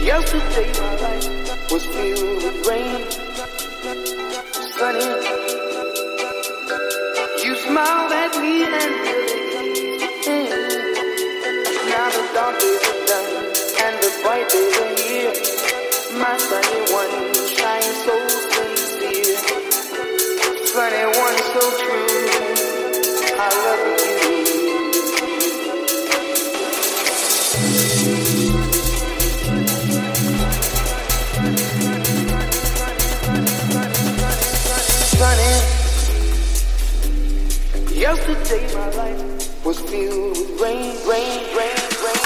Yesterday my life was filled with rain, sunny. You smiled at me and believed. Now the dark days are done and the bright days are here. My sunny one shines so sincere, sunny one so true. I love you. Sunny. Yesterday my life was filled with rain, rain, rain, rain.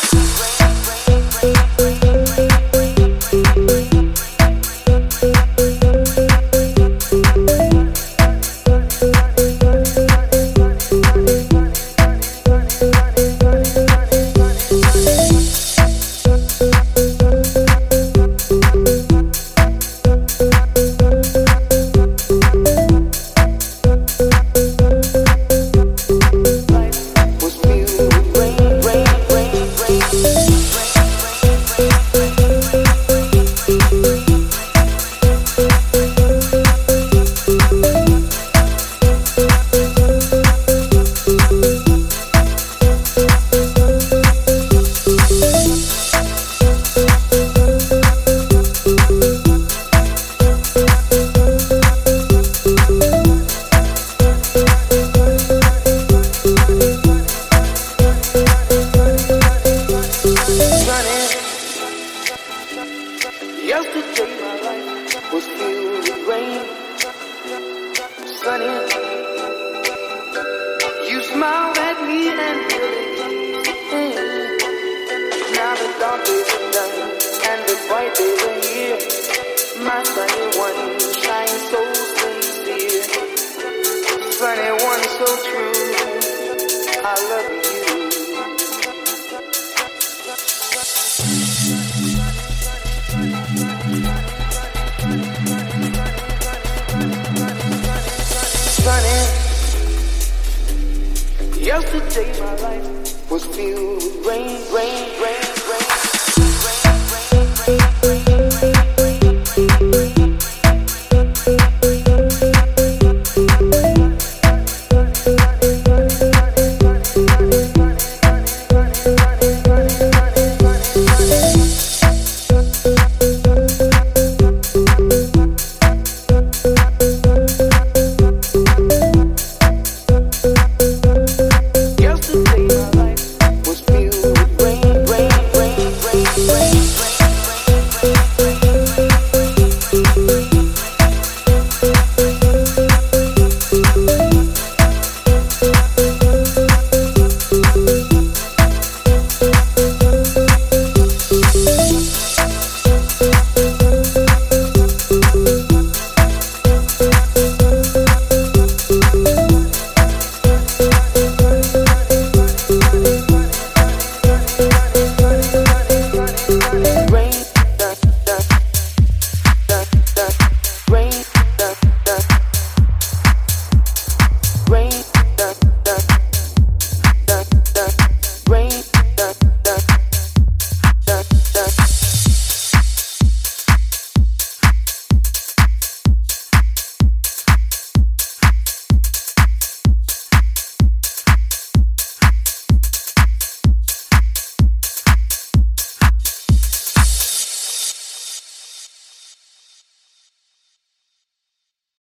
Yesterday my life was filled with rain, sunny. You smiled at me and believed. Now the dark days are done and the bright days are here. My sunny one shines so sincere, sunny one so true. I love you. Sunny. Yesterday my life was filled with rain, rain, rain.